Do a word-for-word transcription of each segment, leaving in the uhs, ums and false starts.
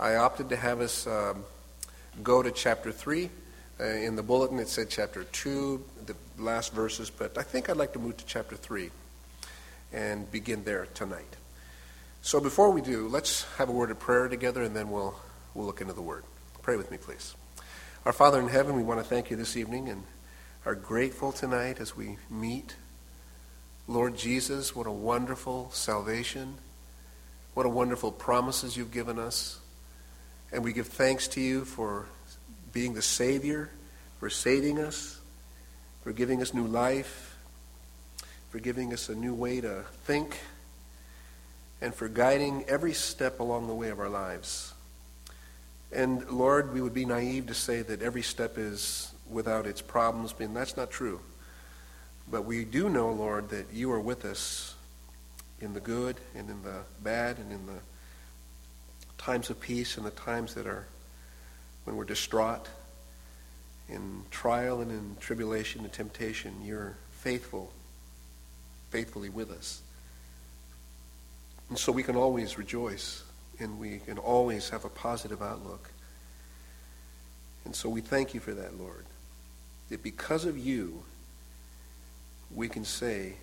I opted to have us um, go to chapter three. Uh, in the bulletin it said chapter two, the last verses, but I think I'd like to move to chapter three and begin there tonight. So before we do, let's have a word of prayer together, and then we'll we'll look into the Word. Pray with me, please. Our Father in heaven, we want to thank you this evening and are grateful tonight as we meet. Lord Jesus, what a wonderful salvation. What a wonderful promises you've given us. And we give thanks to you for being the Savior, for saving us, for giving us new life, for giving us a new way to think, and for guiding every step along the way of our lives. And Lord, we would be naive to say that every step is without its problems, and that's not true. But we do know, Lord, that you are with us in the good and in the bad and in the times of peace and the times that are when we're distraught, in trial and in tribulation and temptation. You're faithful, faithfully with us. And so we can always rejoice, and we can always have a positive outlook. And so we thank you for that, Lord, that because of you, we can say,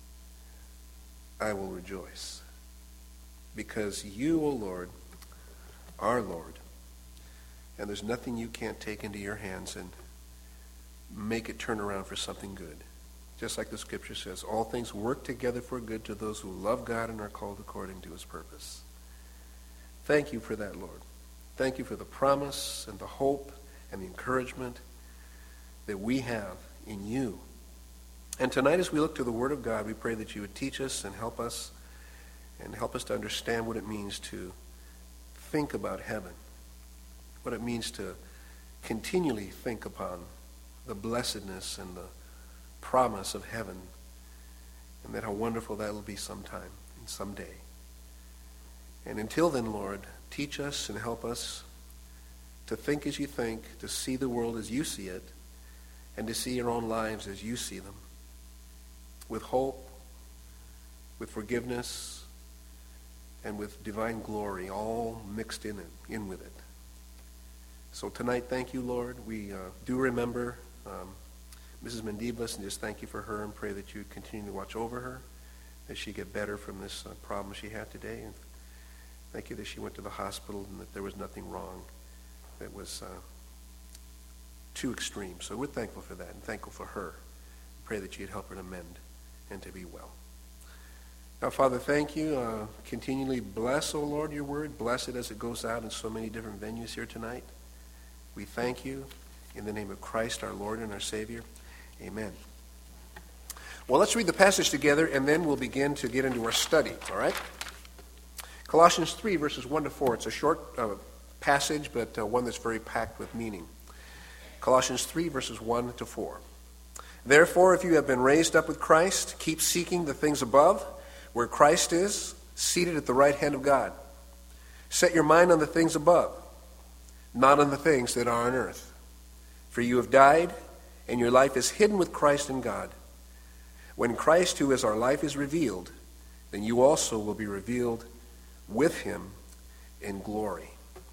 I will rejoice. Because you, O Lord, are Lord. And there's nothing you can't take into your hands and make it turn around for something good. Just like the scripture says, all things work together for good to those who love God and are called according to his purpose. Thank you for that, Lord. Thank you for the promise and the hope and the encouragement that we have in you. And tonight as we look to the Word of God, we pray that you would teach us and help us and help us to understand what it means to think about heaven, what it means to continually think upon the blessedness and the promise of heaven, and that how wonderful that will be sometime and someday. And until then, Lord, teach us and help us to think as you think, to see the world as you see it, and to see our own lives as you see them, with hope, with forgiveness, and with divine glory, all mixed in it, in with it. So tonight, thank you, Lord. We uh, do remember um, Missus Mendivas, and just thank you for her, and pray that you continue to watch over her, that she get better from this uh, problem she had today. And thank you that she went to the hospital and that there was nothing wrong that was uh, too extreme. So we're thankful for that and thankful for her. Pray that you'd help her to mend and to be well. Now, Father, thank you. Uh, continually bless, O Lord, your word. Bless it as it goes out in so many different venues here tonight. We thank you in the name of Christ, our Lord and our Savior. Amen. Well, let's read the passage together, and then we'll begin to get into our study, all right? Colossians three, verses one to four. It's a short uh, passage, but uh, one that's very packed with meaning. Colossians three, verses one to four. Therefore, if you have been raised up with Christ, keep seeking the things above, where Christ is, seated at the right hand of God. Set your mind on the things above, not on the things that are on earth. For you have died, and your life is hidden with Christ in God. When Christ, who is our life, is revealed, then you also will be revealed with him in glory.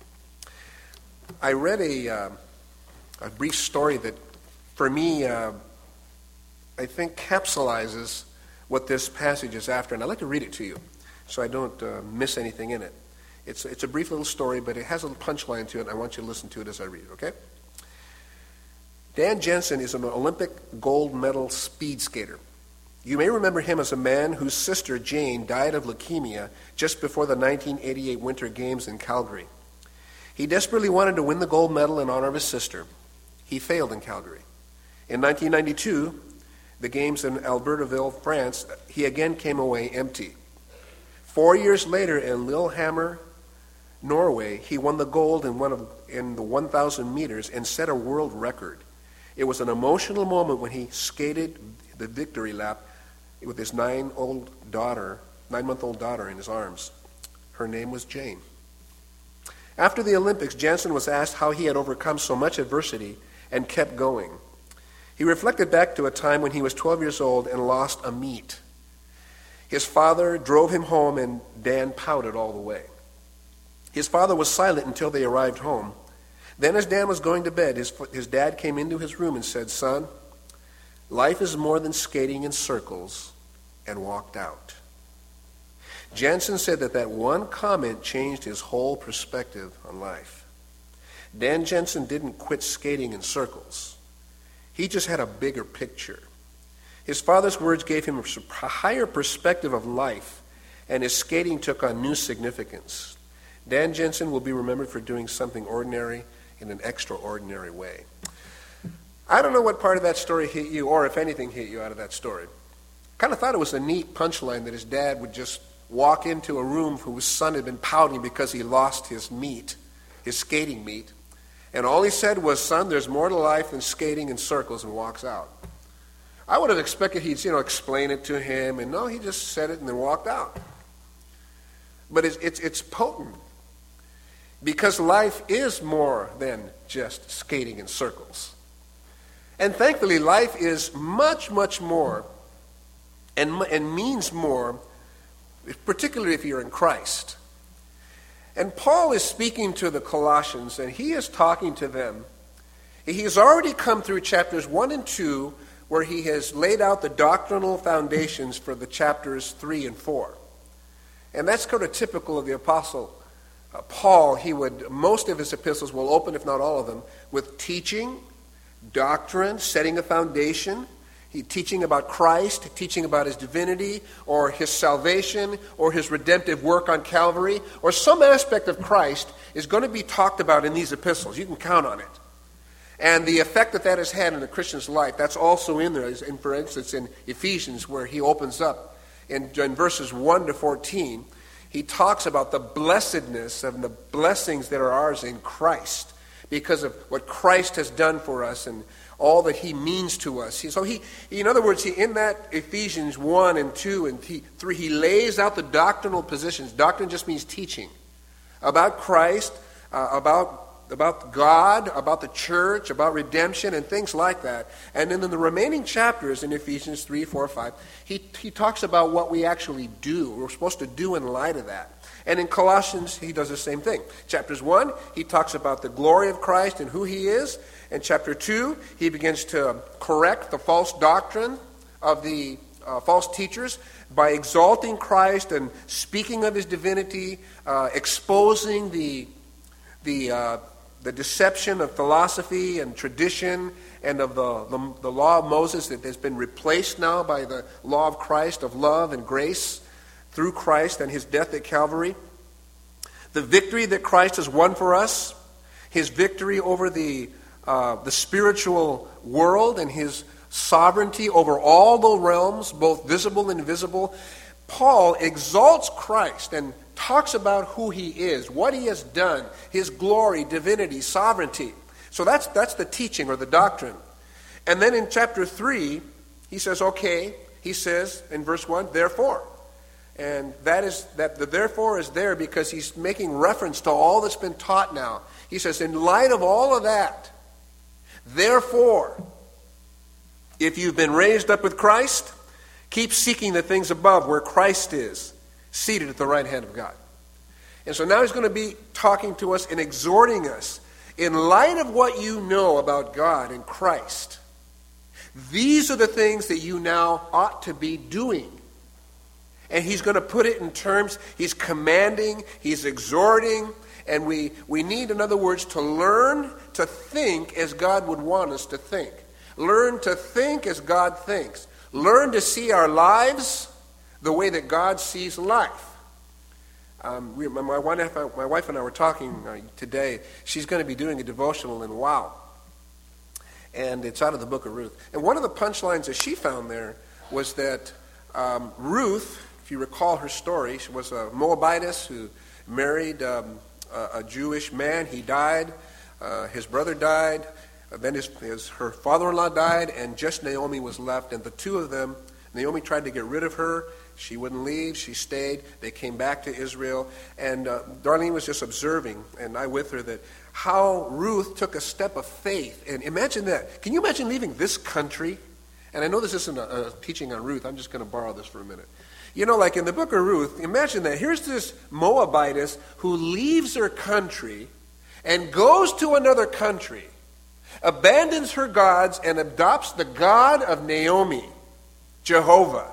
I read a, uh, a brief story that, for me, uh, I think capsulizes what this passage is after, and I'd like to read it to you so I don't uh, miss anything in it. It's, it's a brief little story, but it has a punchline to it, and I want you to listen to it as I read it, okay? Dan Jensen is an Olympic gold medal speed skater. You may remember him as a man whose sister, Jane, died of leukemia just before the nineteen eighty-eight Winter Games in Calgary. He desperately wanted to win the gold medal in honor of his sister. He failed in Calgary. In nineteen ninety-two, the Games in Albertville, France, he again came away empty. Four years later in Lillehammer, Norway, he won the gold in, one of, in the one thousand meters and set a world record. It was an emotional moment when he skated the victory lap with his nine-old daughter, nine-month-old daughter in his arms. Her name was Jane. After the Olympics, Jensen was asked how he had overcome so much adversity and kept going. He reflected back to a time when he was twelve years old and lost a meet. His father drove him home, and Dan pouted all the way. His father was silent until they arrived home. Then as Dan was going to bed, his, his dad came into his room and said, "Son, life is more than skating in circles," and walked out. Jansen said that that one comment changed his whole perspective on life. Dan Jansen didn't quit skating in circles. He just had a bigger picture. His father's words gave him a higher perspective of life, and his skating took on new significance. Dan Jansen will be remembered for doing something ordinary in an extraordinary way. I don't know what part of that story hit you, or if anything hit you out of that story. Kind of thought it was a neat punchline that his dad would just walk into a room whose son had been pouting because he lost his meet, his skating meet, and all he said was, "Son, there's more to life than skating in circles," and walks out. I would have expected he'd, you know, explain it to him, and no, he just said it and then walked out. But it's, it's, it's potent, because life is more than just skating in circles. And thankfully, life is much, much more and, and means more, particularly if you're in Christ. And Paul is speaking to the Colossians, and he is talking to them. He has already come through chapters one and two, where he has laid out the doctrinal foundations for the chapters three and four. And that's kind of typical of the apostle uh, Paul. He would, most of his epistles will open, if not all of them, with teaching, doctrine, setting a foundation. He teaching about Christ, teaching about his divinity, or his salvation, or his redemptive work on Calvary, or some aspect of Christ is going to be talked about in these epistles. You can count on it. And the effect that that has had in a Christian's life, that's also in there. In, for instance, in Ephesians, where he opens up in, in verses one to fourteen, he talks about the blessedness and the blessings that are ours in Christ because of what Christ has done for us and all that he means to us. So he, in other words, he, in that Ephesians one and two and three, he lays out the doctrinal positions. Doctrine just means teaching about Christ, uh, about about God, about the church, about redemption, and things like that. And then in the remaining chapters in Ephesians three, four, five, he, he talks about what we actually do, we're supposed to do in light of that. And in Colossians, he does the same thing. Chapters one, he talks about the glory of Christ and who he is. In chapter two, he begins to correct the false doctrine of the uh, false teachers by exalting Christ and speaking of his divinity, uh, exposing the the uh, the deception of philosophy and tradition and of the, the, the law of Moses that has been replaced now by the law of Christ, of love and grace through Christ and his death at Calvary. The victory that Christ has won for us, his victory over the, uh, the spiritual world and his sovereignty over all the realms, both visible and invisible. Paul exalts Christ and talks about who he is, what he has done, his glory, divinity, sovereignty. So that's that's the teaching or the doctrine. And then in chapter three, he says, okay, he says in verse one, therefore. And that is that the therefore is there because he's making reference to all that's been taught now. He says, in light of all of that, therefore, if you've been raised up with Christ, keep seeking the things above where Christ is, seated at the right hand of God. And so now he's going to be talking to us and exhorting us. In light of what you know about God and Christ, these are the things that you now ought to be doing. And he's going to put it in terms, he's commanding, he's exhorting, and we, we need, in other words, to learn to think as God would want us to think. Learn to think as God thinks. Learn to see our lives the way that God sees life. Um, we, my, my, wife, my wife and I were talking uh, today. She's going to be doing a devotional in Wow. And it's out of the book of Ruth. And one of the punchlines that she found there was that um, Ruth, if you recall her story, she was a Moabitess who married um, a, a Jewish man. He died. Uh, his brother died. Uh, then his, his, her father-in-law died, and just Naomi was left. And the two of them, Naomi tried to get rid of her. She wouldn't leave. She stayed. They came back to Israel. And uh, Darlene was just observing, and I with her, that how Ruth took a step of faith. And imagine that. Can you imagine leaving this country? And I know this isn't a, a teaching on Ruth. I'm just going to borrow this for a minute. You know, like in the book of Ruth, imagine that. Here's this Moabitess who leaves her country and goes to another country, abandons her gods, and adopts the God of Naomi, Jehovah.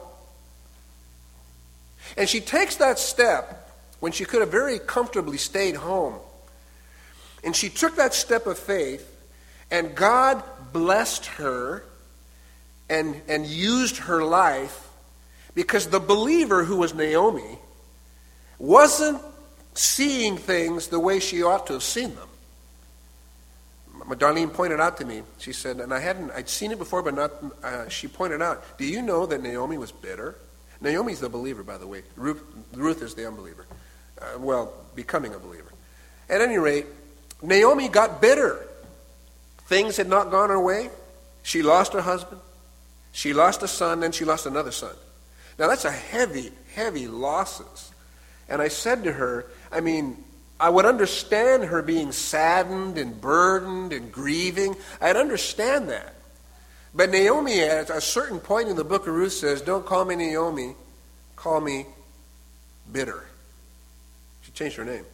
And she takes that step when she could have very comfortably stayed home. And she took that step of faith, and God blessed her and, and used her life, because the believer, who was Naomi, wasn't seeing things the way she ought to have seen them. My Darlene pointed out to me, she said, and I hadn't, I'd seen it before, but not, uh, she pointed out, do you know that Naomi was bitter? Naomi's the believer, by the way. Ruth, Ruth is the unbeliever. Uh, well, becoming a believer. At any rate, Naomi got bitter. Things had not gone her way. She lost her husband. She lost a son, then she lost another son. Now that's a heavy, heavy losses. And I said to her, I mean, I would understand her being saddened and burdened and grieving. I'd understand that. But Naomi, at a certain point in the book of Ruth, says, don't call me Naomi, call me bitter. She changed her name.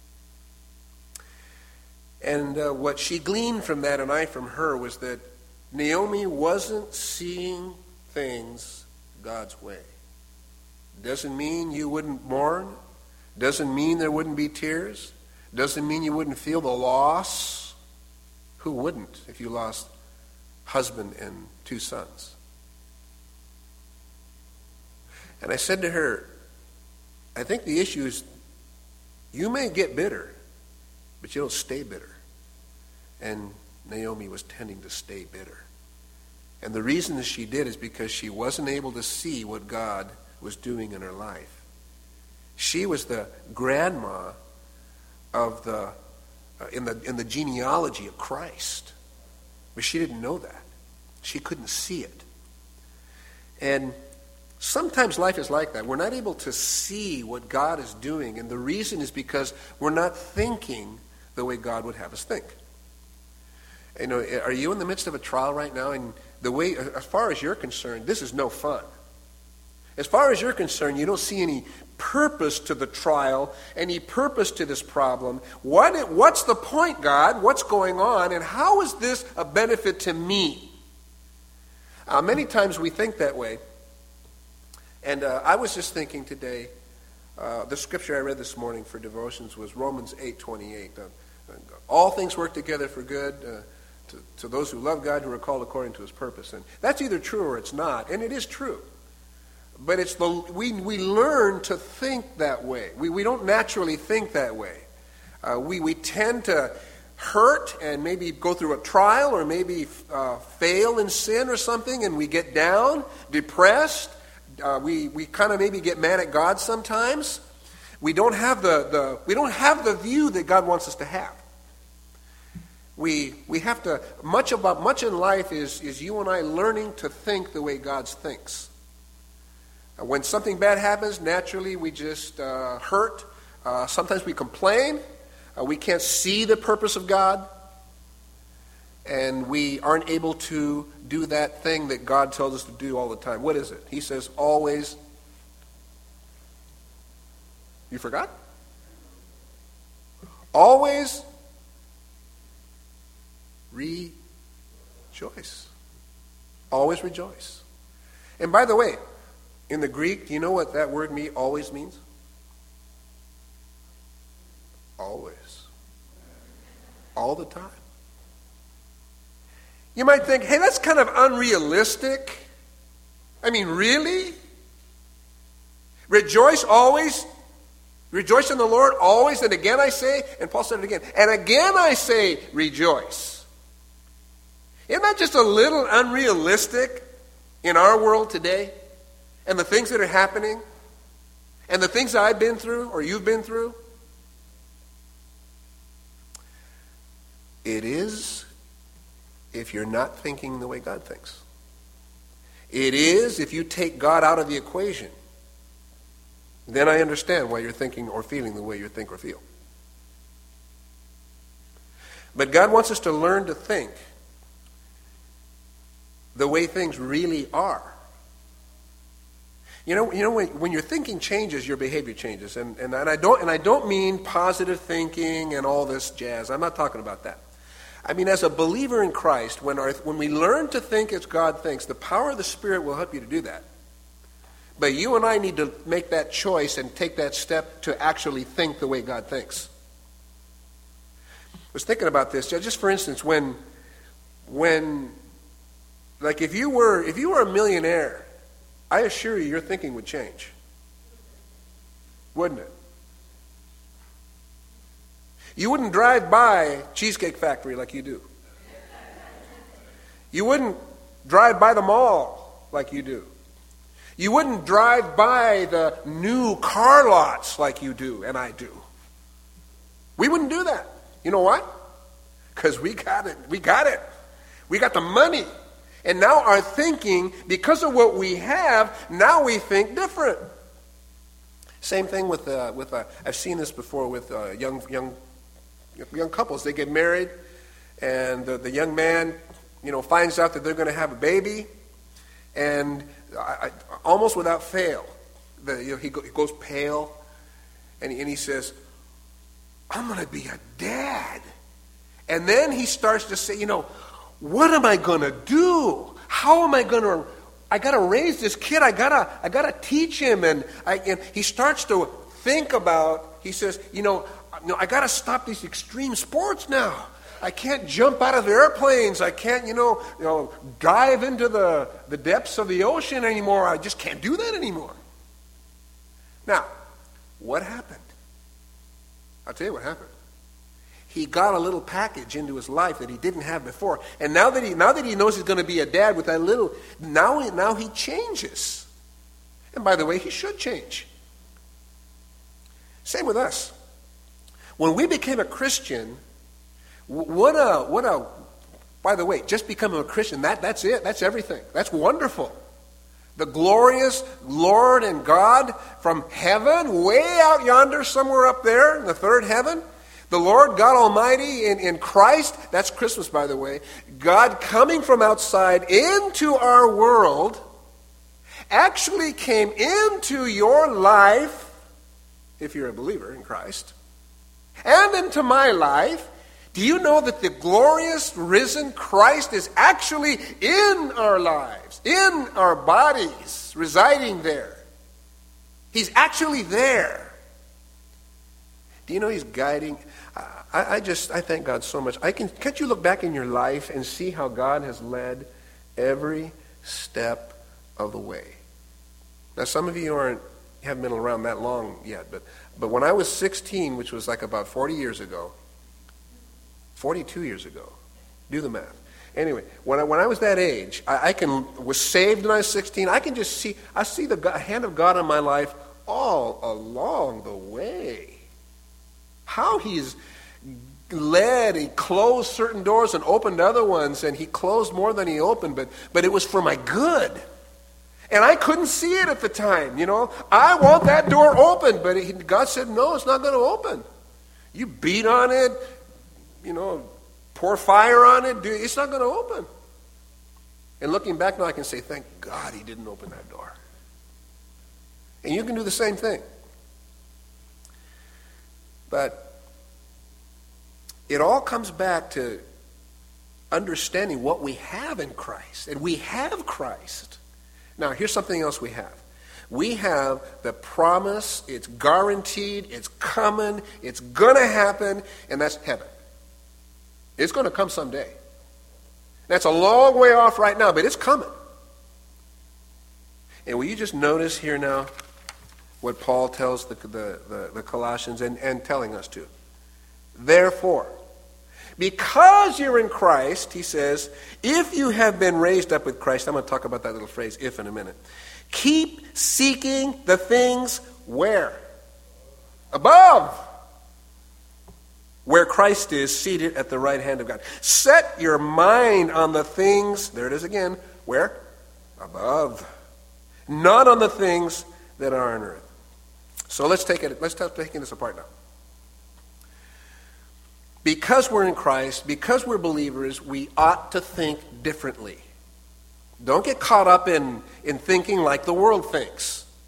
And uh, what she gleaned from that, and I from her, was that Naomi wasn't seeing things God's way. Doesn't mean you wouldn't mourn. Doesn't mean there wouldn't be tears. Doesn't mean you wouldn't feel the loss. Who wouldn't if you lost husband and two sons? And I said to her, I think the issue is you may get bitter, but you don't stay bitter. And Naomi was tending to stay bitter. And the reason that she did is because she wasn't able to see what God was doing in her life. She was the grandma of the uh, in the in the genealogy of Christ, but she didn't know that. She couldn't see it. And sometimes life is like that. We're not able to see what God is doing, and the reason is because we're not thinking the way God would have us think. You know, are you in the midst of a trial right now? And the way, as far as you're concerned, this is no fun. As far as you're concerned, you don't see any purpose to the trial, any purpose to this problem. What, what's the point, God? What's going on? And how is this a benefit to me? Uh, many times we think that way. And uh, I was just thinking today, uh, the scripture I read this morning for devotions was Romans eight twenty-eight. Uh, all things work together for good uh, to, to those who love God, who are called according to his purpose. And that's either true or it's not. And it is true. But it's the we we learn to think that way. We we don't naturally think that way. Uh, we we tend to hurt and maybe go through a trial or maybe uh, fail in sin or something, and we get down, depressed. Uh, we we kind of maybe get mad at God sometimes. We don't have the, the we don't have the view that God wants us to have. We we have to much about much in life is is you and I learning to think the way God thinks. When something bad happens, naturally we just uh, hurt. Uh, sometimes we complain. Uh, we can't see the purpose of God. And we aren't able to do that thing that God tells us to do all the time. What is it? He says, always. You forgot? Always rejoice. Always rejoice. And by the way, in the Greek, do you know what that word me always means? Always. All the time. You might think, hey, that's kind of unrealistic. I mean, really? Rejoice always. Rejoice in the Lord always. And again I say, and Paul said it again, and again I say rejoice. Isn't that just a little unrealistic in our world today? And the things that are happening, and the things that I've been through, or you've been through. It is if you're not thinking the way God thinks. It is if you take God out of the equation. Then I understand why you're thinking or feeling the way you think or feel. But God wants us to learn to think the way things really are. You know, you know when, when your thinking changes, your behavior changes. And, and, and, I don't, and I don't mean positive thinking and all this jazz. I'm not talking about that. I mean, as a believer in Christ, when, our, when we learn to think as God thinks, the power of the Spirit will help you to do that. But you and I need to make that choice and take that step to actually think the way God thinks. I was thinking about this, just for instance, when, when like if you were, if you were a millionaire, I assure you, your thinking would change. Wouldn't it? You wouldn't drive by Cheesecake Factory like you do. You wouldn't drive by the mall like you do. You wouldn't drive by the new car lots like you do and I do. We wouldn't do that. You know why? Because we got it. We got it. We got the money. And now our thinking, because of what we have, now we think different. Same thing with uh, with uh, I've seen this before with uh, young young young couples. They get married, and the, the young man, you know, finds out that they're going to have a baby, and I, I, almost without fail, the, you know, he, go, he goes pale, and he, and he says, "I'm going to be a dad," and then he starts to say, you know, what am I going to do? How am I going to, I got to raise this kid. I got to I got to teach him. And, I, and he starts to think about, he says, you know, you know I got to stop these extreme sports now. I can't jump out of airplanes. I can't, you know, you know dive into the, the depths of the ocean anymore. I just can't do that anymore. Now, what happened? I'll tell you what happened. He got a little package into his life that he didn't have before. And now that he now that he knows he's going to be a dad with that little, now, now he changes. And by the way, he should change. Same with us. When we became a Christian, what a, what a, by the way, just becoming a Christian, that, that's it. That's everything. That's wonderful. The glorious Lord and God from heaven, way out yonder, somewhere up there in the third heaven, the Lord God Almighty in, in Christ, that's Christmas, by the way, God coming from outside into our world, actually came into your life, if you're a believer in Christ, and into my life. Do you know that the glorious risen Christ is actually in our lives, in our bodies, residing there? He's actually there. Do you know he's guiding? I, I just, I thank God so much. I can, can't you look back in your life and see how God has led every step of the way? Now, some of you aren't, haven't been around that long yet, but, but when I was sixteen, which was like about forty years ago, forty-two years ago, do the math. Anyway, when I, when I was that age, I, I can was saved when I was sixteen. I can just see, I see the God, hand of God in my life all along the way. How he's led, he closed certain doors and opened other ones, and he closed more than he opened, but, but it was for my good. And I couldn't see it at the time, you know. I want that door open, but he, God said, no, it's not going to open. You beat on it, you know, pour fire on it, dude, it's not going to open. And looking back now, I can say, thank God he didn't open that door. And you can do the same thing. But it all comes back to understanding what we have in Christ. And we have Christ. Now, here's something else we have. We have the promise, it's guaranteed, it's coming, it's going to happen, and that's heaven. It's going to come someday. That's a long way off right now, but it's coming. And will you just notice here now what Paul tells the, the, the, the Colossians and, and telling us to? Therefore, because you're in Christ, he says, if you have been raised up with Christ, I'm going to talk about that little phrase, if, in a minute. Keep seeking the things where? Above. Where Christ is seated at the right hand of God. Set your mind on the things, there it is again, where? Above. Not on the things that are on earth. So let's take it, let's start taking this apart now. Because we're in Christ, because we're believers, we ought to think differently. Don't get caught up in, in thinking like the world thinks.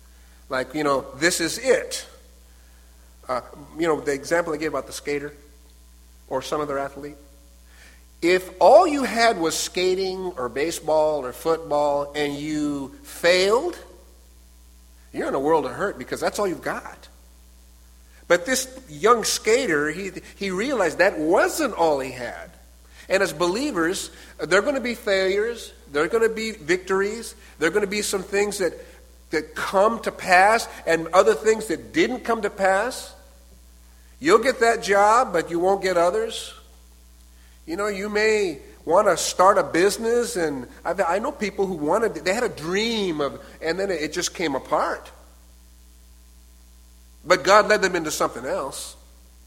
Like, you know, this is it. Uh, you know, the example I gave about the skater or some other athlete. If all you had was skating or baseball or football and you failed, you're in a world of hurt because that's all you've got. But this young skater, he, he realized that wasn't all he had. And as believers, there are going to be failures. There are going to be victories. There are going to be some things that, that come to pass and other things that didn't come to pass. You'll get that job, but you won't get others. You know, you may want to start a business, and I've, I know people who wanted, they had a dream of, and then it just came apart. But God led them into something else.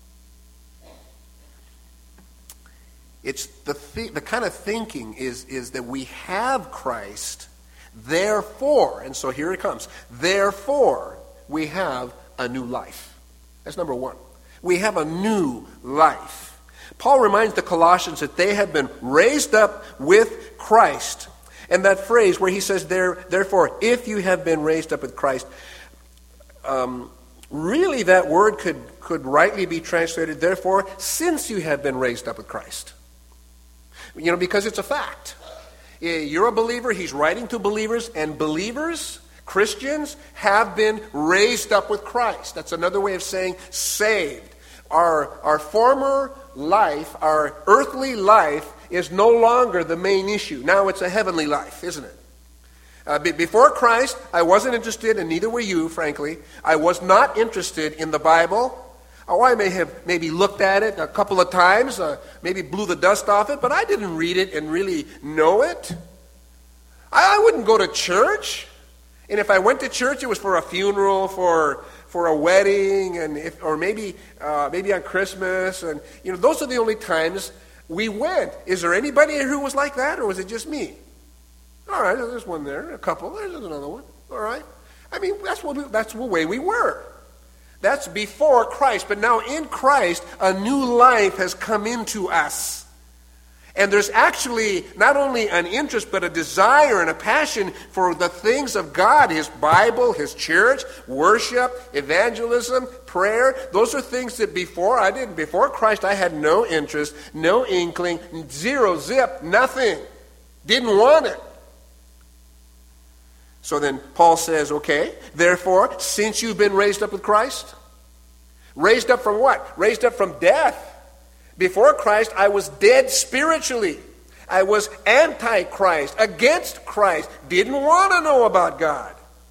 It's the th- the kind of thinking is, is that we have Christ, therefore, and so here it comes, therefore we have a new life. That's number one. We have a new life. Paul reminds the Colossians that they have been raised up with Christ. And that phrase where he says, there, therefore, if you have been raised up with Christ, um, really that word could, could rightly be translated, therefore, since you have been raised up with Christ. You know, because it's a fact. You're a believer, he's writing to believers, and believers, Christians, have been raised up with Christ. That's another way of saying saved. Our, our former life, our earthly life, is no longer the main issue. Now it's a heavenly life, isn't it? Uh, be, before Christ, I wasn't interested, and neither were you, frankly. I was not interested in the Bible. Oh, I may have maybe looked at it a couple of times, uh, maybe blew the dust off it, but I didn't read it and really know it. I, I wouldn't go to church. And if I went to church, it was for a funeral, for for a wedding, and if, or maybe uh, maybe on Christmas. And you know, those are the only times we went. Is there anybody here who was like that, or was it just me? All right, there's one there, a couple. There's another one. All right. I mean, that's what we, that's the way we were. That's before Christ. But now in Christ, a new life has come into us. And there's actually not only an interest, but a desire and a passion for the things of God, His Bible, His church, worship, evangelism, prayer. Those are things that before I didn't. Before Christ, I had no interest, no inkling, zero, zip, nothing. Didn't want it. So then Paul says, okay, therefore, since you've been raised up with Christ, raised up from what? Raised up from death. Before Christ, I was dead spiritually. I was anti-Christ, against Christ, didn't want to know about God.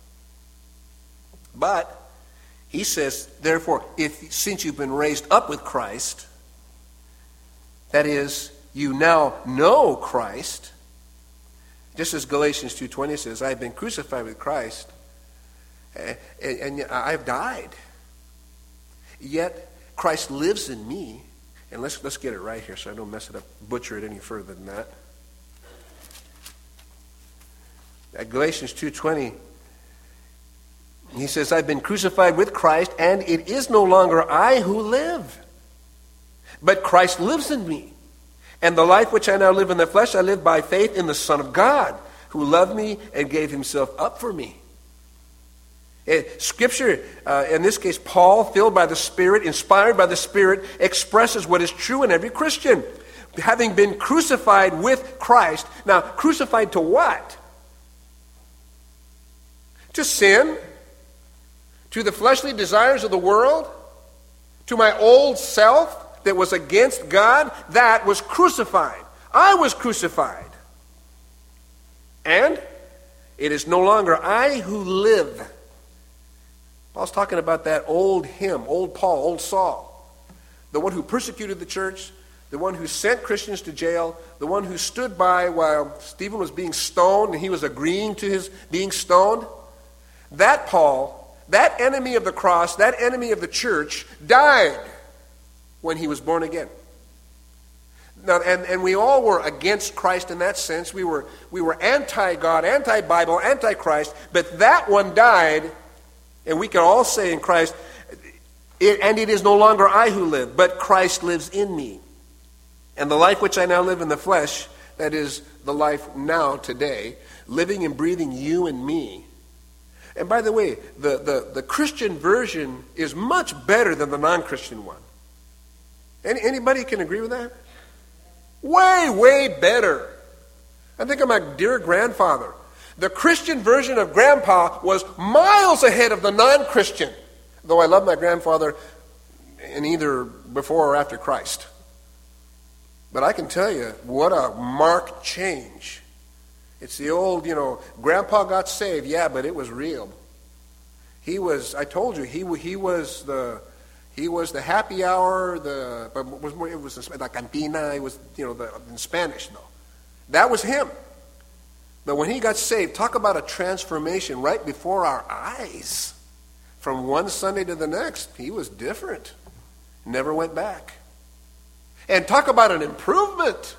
But he says, therefore, if since you've been raised up with Christ, that is, you now know Christ, just as Galatians two twenty says, I have been crucified with Christ, and, and I've died. Yet Christ lives in me. And let's let's get it right here so I don't mess it up, butcher it any further than that. At Galatians two twenty, he says, I've been crucified with Christ, and it is no longer I who live, but Christ lives in me. And the life which I now live in the flesh, I live by faith in the Son of God, who loved me and gave himself up for me. It, Scripture, uh, in this case, Paul, filled by the Spirit, inspired by the Spirit, expresses what is true in every Christian. Having been crucified with Christ. Now, crucified to what? To sin? To the fleshly desires of the world? To my old self that was against God? That was crucified. I was crucified. And it is no longer I who live. Paul's talking about that old him, old Paul, old Saul. The one who persecuted the church, the one who sent Christians to jail, the one who stood by while Stephen was being stoned and he was agreeing to his being stoned. That Paul, that enemy of the cross, that enemy of the church, died when he was born again. Now, and, and we all were against Christ in that sense. We were, we were anti-God, anti-Bible, anti-Christ, but that one died. And we can all say in Christ, it, and it is no longer I who live, but Christ lives in me. And the life which I now live in the flesh, that is the life now, today, living and breathing you and me, And by the way, the, the, the Christian version is much better than the non-Christian one. Any, anybody can agree with that? Way, way better. I think of my dear grandfather. The Christian version of Grandpa was miles ahead of the non-Christian, though I love my grandfather in either before or after Christ. But I can tell you, what a marked change. It's the old, you know, Grandpa got saved, yeah, but it was real. He was, I told you, he he was the he was the happy hour, the but it was more, it was la cantina, it was, you know, the, in Spanish though. That was him. But when he got saved, talk about a transformation right before our eyes. From one Sunday to the next, he was different. Never went back. And talk about an improvement.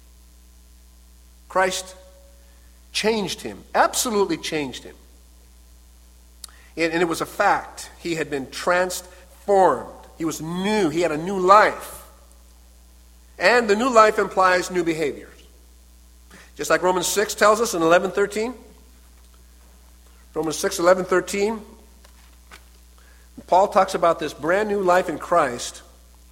Christ changed him, absolutely changed him. And, and it was a fact. He had been transformed. He was new. He had a new life. And the new life implies new behaviors. Just like Romans six tells us in eleven thirteen. Romans six, eleven, thirteen. Paul talks about this brand new life in Christ.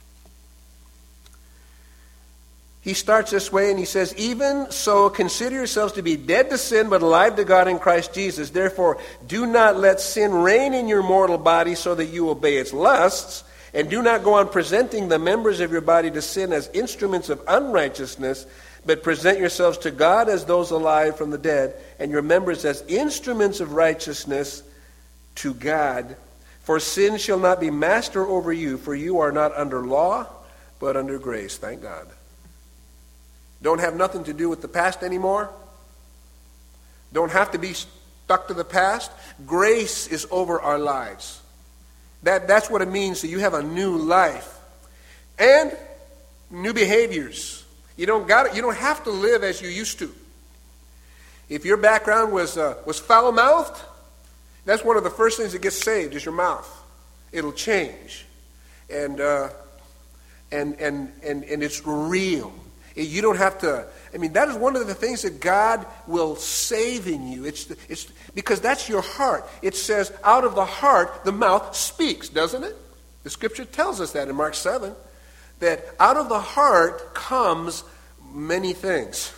He starts this way and he says, even so consider yourselves to be dead to sin but alive to God in Christ Jesus. Therefore, do not let sin reign in your mortal body so that you obey its lusts. And do not go on presenting the members of your body to sin as instruments of unrighteousness, but present yourselves to God as those alive from the dead, and your members as instruments of righteousness to God. For sin shall not be master over you, for you are not under law, but under grace. Thank God. Don't have nothing to do with the past anymore. Don't have to be stuck to the past. Grace is over our lives. That, that's what it means that you have a new life. And new behaviors. You don't got it. You don't have to live as you used to. If your background was uh, was foul-mouthed, that's one of the first things that gets saved is your mouth. It'll change, and uh, and and and and it's real. You don't have to. I mean, that is one of the things that God will save in you. It's it's because that's your heart. It says, "Out of the heart, the mouth speaks," doesn't it? The Scripture tells us that in Mark seven. That out of the heart comes many things.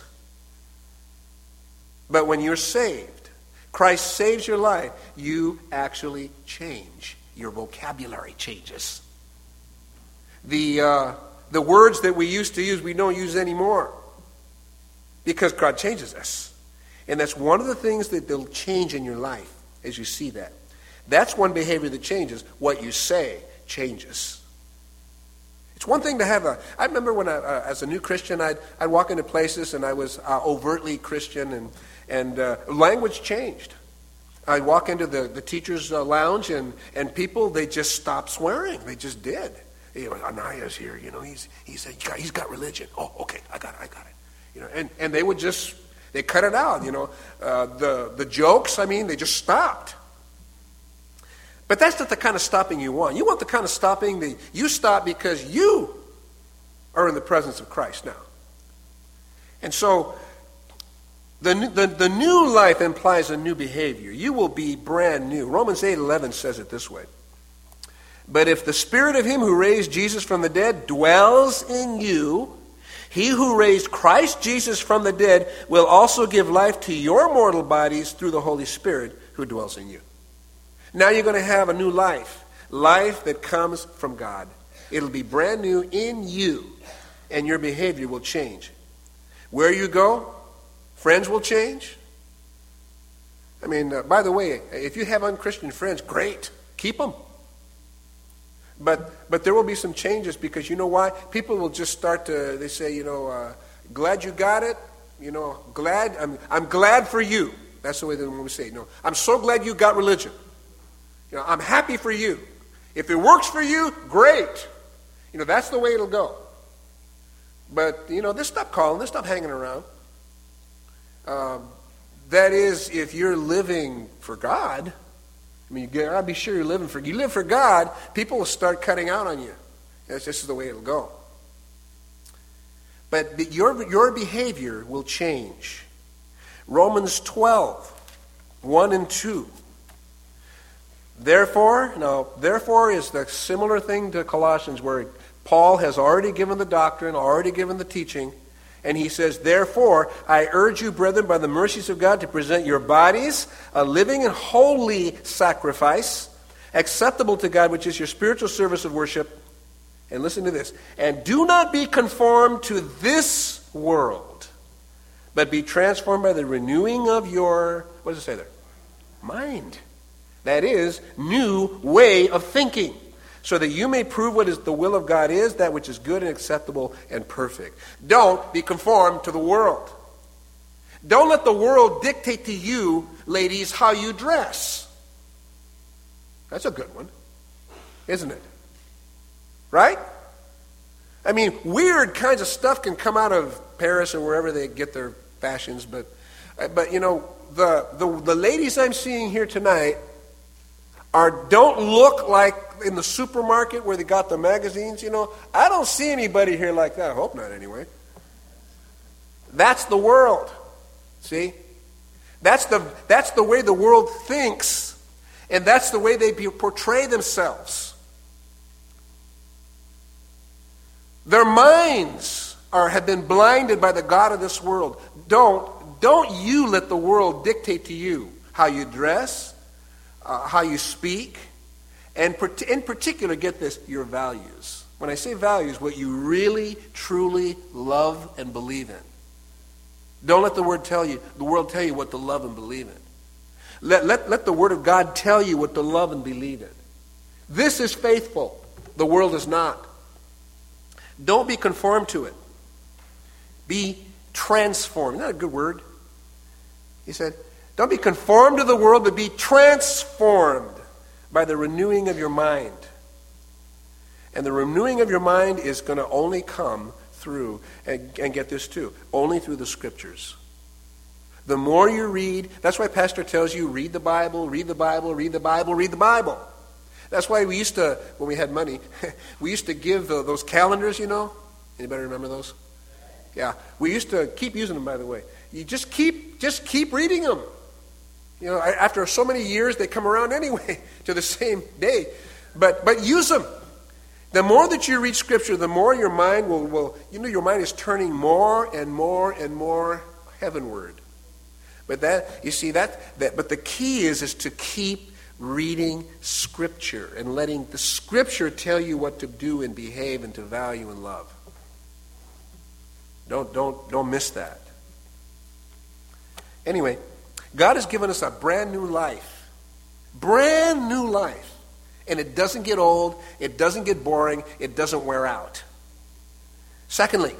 But when you're saved, Christ saves your life, you actually change. Your vocabulary changes. The, uh, the words that we used to use, we don't use anymore. Because God changes us. And that's one of the things that will change in your life as you see that. That's one behavior that changes. What you say changes. It's one thing to have a... I remember when I, uh, as a new Christian, I'd, I'd walk into places and I was uh, overtly Christian and, and uh, language changed. I'd walk into the, the teacher's uh, lounge and, and people, they just stopped swearing. They just did. You know, Anaya's here, you know, he's, he's, he's, got, he's got religion. Oh, okay, I got it, I got it. You know, and, and they would just, they cut it out, you know. Uh, the, the jokes, I mean, they just stopped. But that's not the kind of stopping you want. You want the kind of stopping that you stop because you are in the presence of Christ now. And so the, the, the new life implies a new behavior. You will be brand new. Romans eight eleven says it this way. But if the Spirit of him who raised Jesus from the dead dwells in you, he who raised Christ Jesus from the dead will also give life to your mortal bodies through the Holy Spirit who dwells in you. Now you're going to have a new life. Life that comes from God. It'll be brand new in you. And your behavior will change. Where you go, friends will change. I mean, uh, by the way, if you have unchristian friends, great. Keep them. But but there will be some changes because you know why? People will just start to, they say, you know, uh, glad you got it. You know, glad, I'm, I'm glad for you. That's the way that we say it. No, I'm so glad you got religion. You know, I'm happy for you. If it works for you, great. You know, that's the way it'll go. But, you know, just stop calling, just stop hanging around. Um, that is, if you're living for God, I mean, you gotta be sure you're living for, you live for God, people will start cutting out on you. That's just the way it'll go. But your, your behavior will change. Romans twelve, one and two. Therefore, now, therefore is the similar thing to Colossians where Paul has already given the doctrine, already given the teaching, and he says, therefore, I urge you, brethren, by the mercies of God, to present your bodies a living and holy sacrifice, acceptable to God, which is your spiritual service of worship. And listen to this. And do not be conformed to this world, but be transformed by the renewing of your, what does it say there? Mind. That is, new way of thinking, so that you may prove what is the will of God is, that which is good and acceptable and perfect. Don't be conformed to the world. Don't let the world dictate to you, ladies, how you dress. That's a good one, isn't it? Right? I mean, weird kinds of stuff can come out of Paris or wherever they get their fashions, but, but you know, the, the, the ladies I'm seeing here tonight are don't look like in the supermarket where they got the magazines, you know. I don't see anybody here like that. I hope not, anyway. That's the world. See? That's the, that's the way the world thinks, and that's the way they portray themselves. Their minds are, have been blinded by the god of this world. Don't, don't you let the world dictate to you how you dress, uh, how you speak, and in particular, get this, your values. When I say values, what you really, truly love and believe in. Don't let the word tell you, the world tell you what to love and believe in. Let, let, let the Word of God tell you what to love and believe in. This is faithful. The world is not. Don't be conformed to it. Be transformed. Isn't that a good word? He said, don't be conformed to the world, but be transformed by the renewing of your mind. And the renewing of your mind is going to only come through, and, and get this too, only through the Scriptures. The more you read, that's why Pastor tells you, read the Bible, read the Bible, read the Bible, read the Bible. That's why we used to, when we had money, we used to give uh, those calendars, you know. Anybody remember those? Yeah, we used to keep using them, by the way. You just keep, just keep reading them. You know, after so many years, they come around anyway to the same day. But but use them. The more that you read Scripture, the more your mind will, will you know, your mind is turning more and more and more heavenward. But that, you see, that, that but the key is, is to keep reading Scripture and letting the Scripture tell you what to do and behave and to value and love. Don't, don't, don't miss that. Anyway, God has given us a brand new life. Brand new life. And it doesn't get old, it doesn't get boring, it doesn't wear out. Secondly,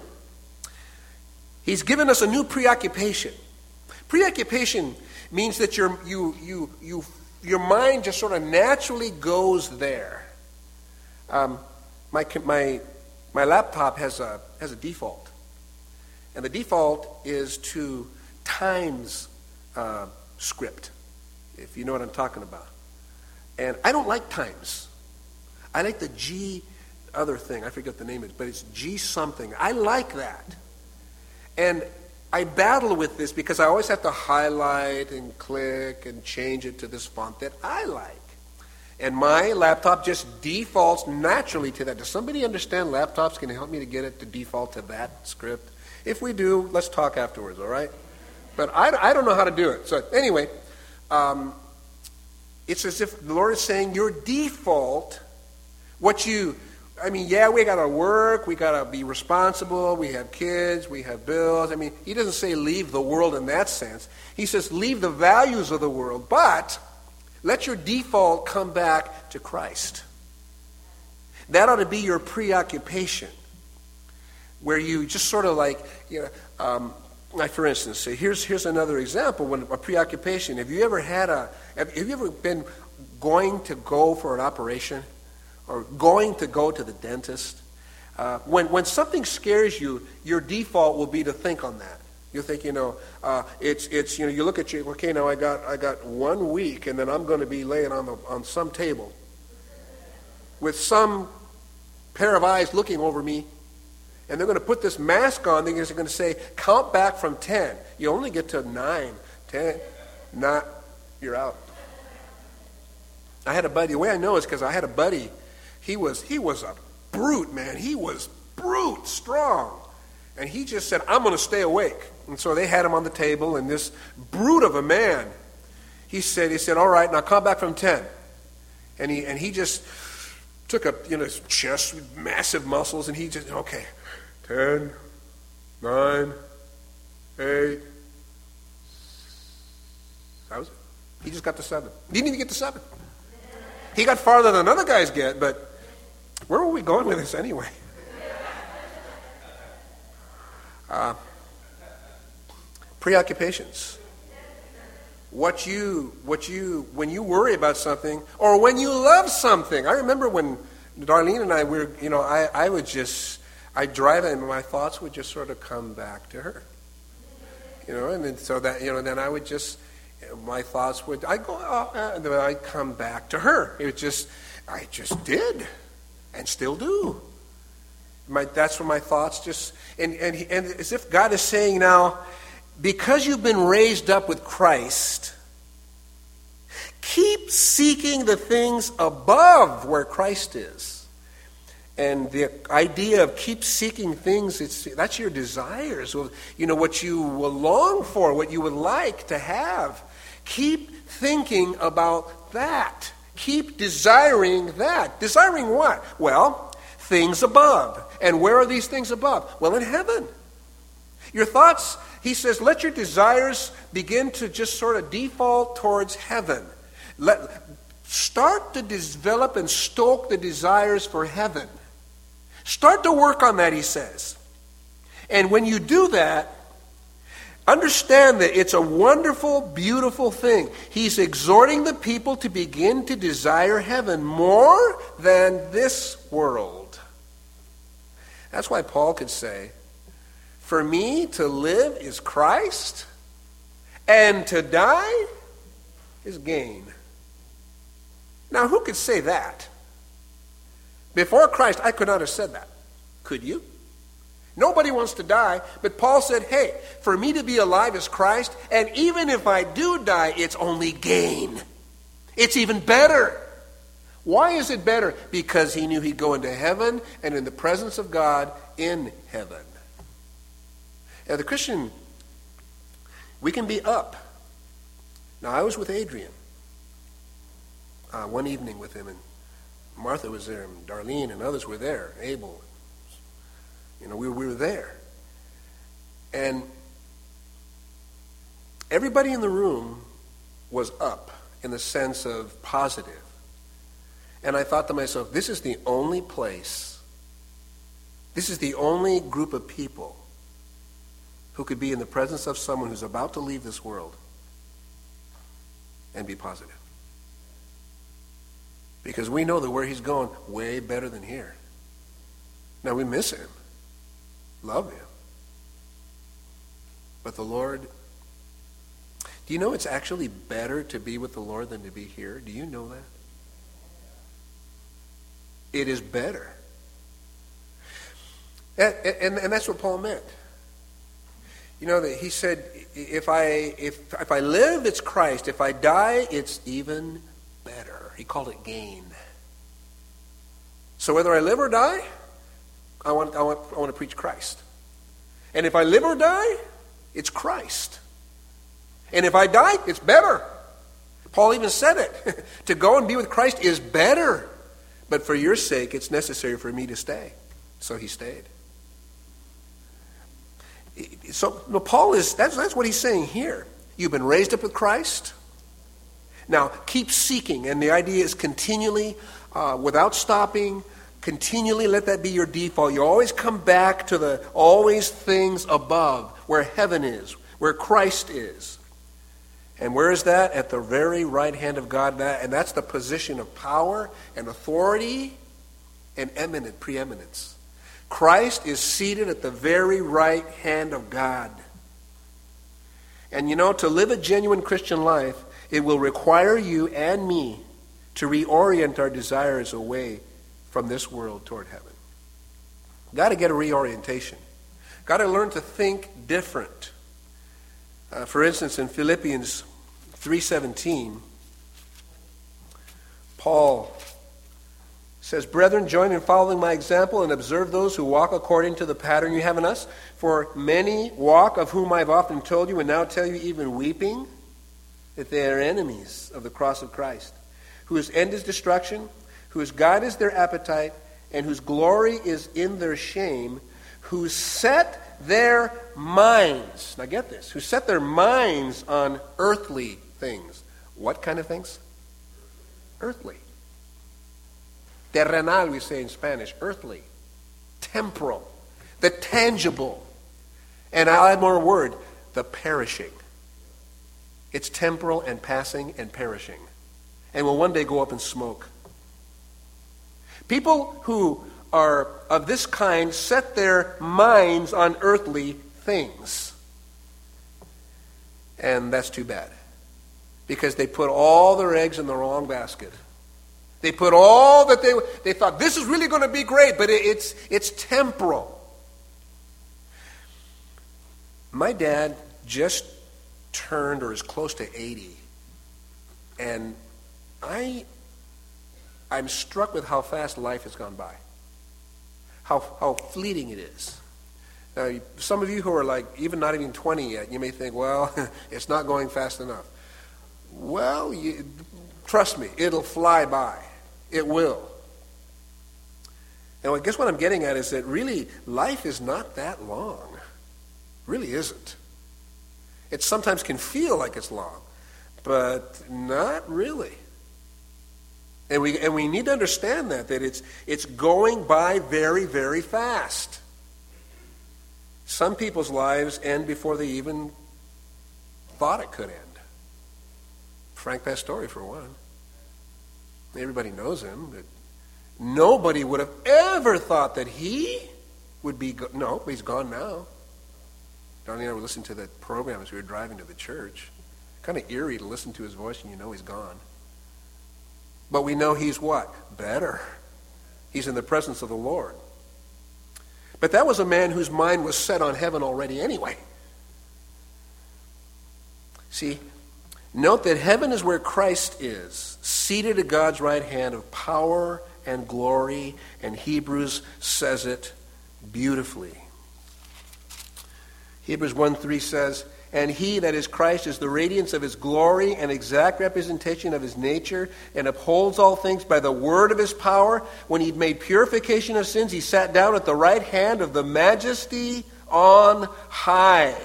He's given us a new preoccupation. Preoccupation means that your you you you your mind just sort of naturally goes there. Um, my my my laptop has a has a default, and the default is to Times uh, script, if you know what I'm talking about. And I don't like Times. I like the G other thing. I forget the name of it, but it's G something. I like that. And I battle with this because I always have to highlight and click and change it to this font that I like. And my laptop just defaults naturally to that. Does somebody understand laptops? Can you help me to get it to default to that script? If we do, let's talk afterwards, all right? But I, I don't know how to do it. So anyway, um, it's as if the Lord is saying your default, what you, I mean, yeah, we got to work, we got to be responsible, we have kids, we have bills. I mean, He doesn't say leave the world in that sense. He says leave the values of the world, but let your default come back to Christ. That ought to be your preoccupation, where you just sort of like, you know, um, like for instance, say, here's here's another example, when a preoccupation. Have you ever had a, have you ever been going to go for an operation or going to go to the dentist? Uh, when when something scares you, your default will be to think on that. You think, you know, uh, it's it's you know, you look at you, okay, now I got I got one week, and then I'm going to be laying on the on some table with some pair of eyes looking over me. And they're going to put this mask on. They're going to say, count back from ten. You only get to nine, ten, not, you're out. I had a buddy. The way I know is because I had a buddy. He was he was a brute, man. He was brute, strong. And he just said, I'm going to stay awake. And so they had him on the table, and this brute of a man, he said, he said, all right, now come back from ten. And he and he just took a, you know, his chest with massive muscles, and he just, okay, ten, nine, eight. That was it. He just got to seven. He didn't even get to seven. He got farther than other guys get, but where were we going with this anyway? Uh, preoccupations. What you, what you, when you worry about something, or when you love something. I remember when Darlene and I were, you know, I, I would just, I'd drive and my thoughts would just sort of come back to her. You know, and then, so that, you know, then I would just, my thoughts would, I go, oh, and then I'd come back to her. It was just, I just did, and still do. My, that's where my thoughts just, and, and, and as if God is saying now, because you've been raised up with Christ, keep seeking the things above where Christ is. And the idea of keep seeking things, it's, that's your desires. You know, what you will long for, what you would like to have. Keep thinking about that. Keep desiring that. Desiring what? Well, things above. And where are these things above? Well, in heaven. Your thoughts, he says, let your desires begin to just sort of default towards heaven. Let, start to develop and stoke the desires for heaven. Start to work on that, he says. And when you do that, understand that it's a wonderful, beautiful thing. He's exhorting the people to begin to desire heaven more than this world. That's why Paul could say, for me to live is Christ, and to die is gain. Now, who could say that? Before Christ, I could not have said that. Could you? Nobody wants to die, but Paul said, hey, for me to be alive is Christ, and even if I do die, it's only gain. It's even better. Why is it better? Because he knew he'd go into heaven and in the presence of God in heaven. Now, the Christian, we can be up. Now, I was with Adrian uh, one evening with him, and Martha was there, and Darlene and others were there, Abel. You know, we, we were there. And everybody in the room was up in the sense of positive. And I thought to myself, this is the only place, this is the only group of people who could be in the presence of someone who's about to leave this world and be positive. Because we know that where he's going, way better than here. Now, we miss him. Love him. But the Lord, do you know it's actually better to be with the Lord than to be here? Do you know that? It is better. And, and, and that's what Paul meant. You know, that he said, if I, if, if I live, it's Christ. If I die, it's even better. He called it gain. So whether I live or die, I want, I want, I want to preach Christ. And if I live or die, it's Christ. And if I die, it's better. Paul even said it. To go and be with Christ is better. But for your sake, it's necessary for me to stay. So he stayed. So no, Paul is, that's, that's what he's saying here. You've been raised up with Christ. Now, keep seeking. And the idea is continually, uh, without stopping, continually let that be your default. You always come back to the always things above, where heaven is, where Christ is. And where is that? At the very right hand of God. And that's the position of power and authority and eminent preeminence. Christ is seated at the very right hand of God. And you know, to live a genuine Christian life, it will require you and me to reorient our desires away from this world toward heaven. Got to get a reorientation. Got to learn to think different. Uh, for instance, in Philippians three seventeen, Paul says, "Brethren, join in following my example and observe those who walk according to the pattern you have in us. For many walk, of whom I have often told you and now tell you even weeping, that they are enemies of the cross of Christ, whose end is destruction, whose God is their appetite, and whose glory is in their shame, who set their minds," now get this, who set their minds on earthly things. What kind of things? Earthly. Terrenal, we say in Spanish, earthly, temporal, the tangible. And I'll add more word, the perishing. It's temporal and passing and perishing, and will one day go up in smoke. People who are of this kind set their minds on earthly things. And that's too bad, because they put all their eggs in the wrong basket. They put all that they they thought, this is really going to be great, but it, it's it's temporal. My dad just turned or is close to eighty, and I I'm struck with how fast life has gone by. How how fleeting it is. Now, some of you who are like even not even twenty yet, you may think, well, it's not going fast enough. Well, you, trust me, it'll fly by. It will. And I guess what I'm getting at is that really life is not that long. Really isn't. It sometimes can feel like it's long, but not really. And we and we need to understand that, that it's it's going by very, very fast. Some people's lives end before they even thought it could end. Frank Pastore, for one. Everybody knows him, but nobody would have ever thought that he would be go- no, but he's gone now. Darlene and I were listening to that program as we were driving to the church. Kind of eerie to listen to his voice and you know he's gone. But we know he's what? Better. He's in the presence of the Lord. But that was a man whose mind was set on heaven already anyway. See, note that heaven is where Christ is, seated at God's right hand of power and glory, and Hebrews says it beautifully. Hebrews one three says, "And he, that is Christ, is the radiance of his glory and exact representation of his nature, and upholds all things by the word of his power. When he'd made purification of sins, he sat down at the right hand of the majesty on high."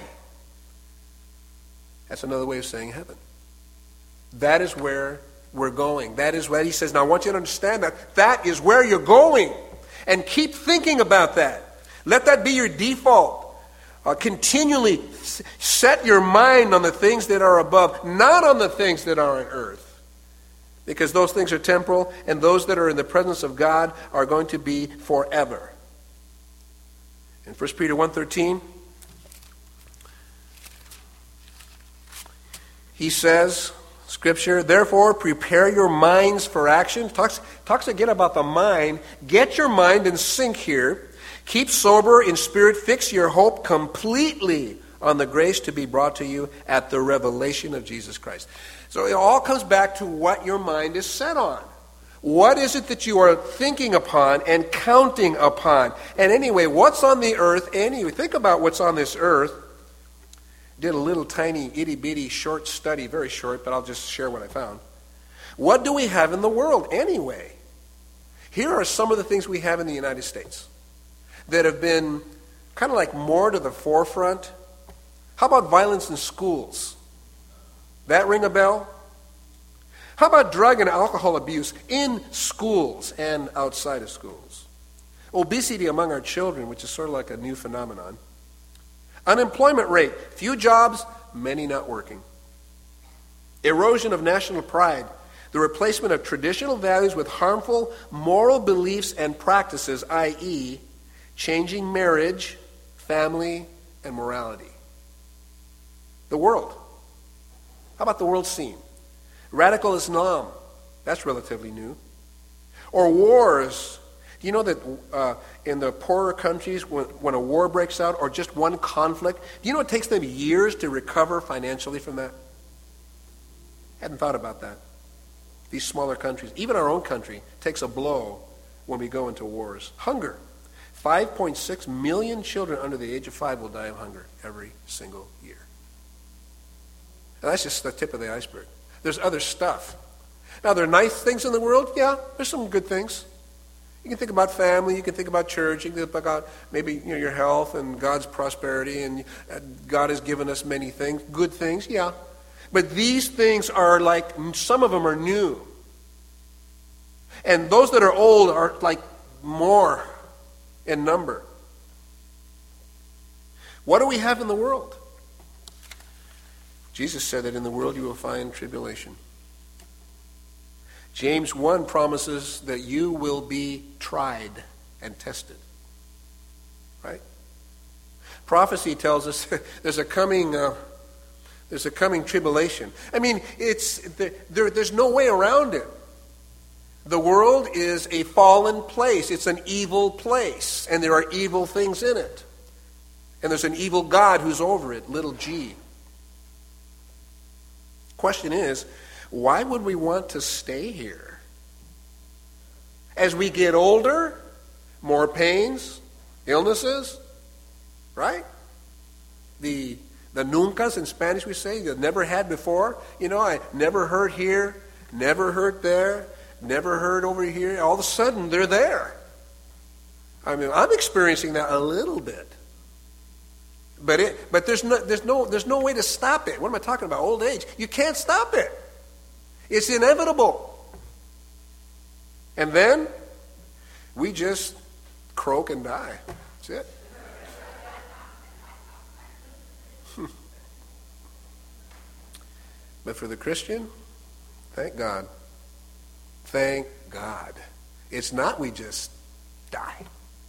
That's another way of saying heaven. That is where we're going. That is what he says. Now I want you to understand that. That is where you're going. And keep thinking about that. Let that be your default. Uh, continually s- set your mind on the things that are above, not on the things that are on earth. Because those things are temporal, and those that are in the presence of God are going to be forever. In First Peter one thirteen, he says, Scripture, "Therefore prepare your minds for action." Talks, talks again about the mind. Get your mind in sync here. "Keep sober in spirit, fix your hope completely on the grace to be brought to you at the revelation of Jesus Christ." So it all comes back to what your mind is set on. What is it that you are thinking upon and counting upon? And anyway, what's on the earth anyway? Think about what's on this earth. Did a little tiny itty-bitty short study, very short, but I'll just share what I found. What do we have in the world anyway? Here are some of the things we have in the United States that have been kind of like more to the forefront. How about violence in schools? That ring a bell? How about drug and alcohol abuse in schools and outside of schools? Obesity among our children, which is sort of like a new phenomenon. Unemployment rate, few jobs, many not working. Erosion of national pride, the replacement of traditional values with harmful moral beliefs and practices, that is, changing marriage, family, and morality. The world. How about the world scene? Radical Islam. That's relatively new. Or wars. Do you know that uh, in the poorer countries, when, when a war breaks out, or just one conflict, do you know it takes them years to recover financially from that? Hadn't thought about that. these smaller countries, even our own country, takes a blow when we go into wars. Hunger. five point six million children under the age of five will die of hunger every single year. And that's just the tip of the iceberg. There's other stuff. Now, there are nice things in the world. Yeah, there's some good things. You can think about family. You can think about church. You can think about maybe you know, your health and God's prosperity. And God has given us many things, good things. Yeah. But these things are like, some of them are new. And those that are old are like more in number. What do we have in the world? Jesus said that in the world you will find tribulation. James one promises that you will be tried and tested. Right? Prophecy tells us there's a coming uh, there's a coming tribulation. I mean, it's there, there's no way around it. The world is a fallen place. It's an evil place, and there are evil things in it. And there's an evil God who's over it, little g. Question is, why would we want to stay here? As we get older, more pains, illnesses, right? The the nuncas in Spanish we say, you never had before. You know, I never heard here, never heard there, never heard over here. All of a sudden, they're there. I mean, I'm experiencing that a little bit. But it but there's no there's no there's no way to stop it. What am I talking about? Old age. You can't stop it. It's inevitable. And then we just croak and die. That's it. But for the Christian, thank God. Thank God. It's not we just die.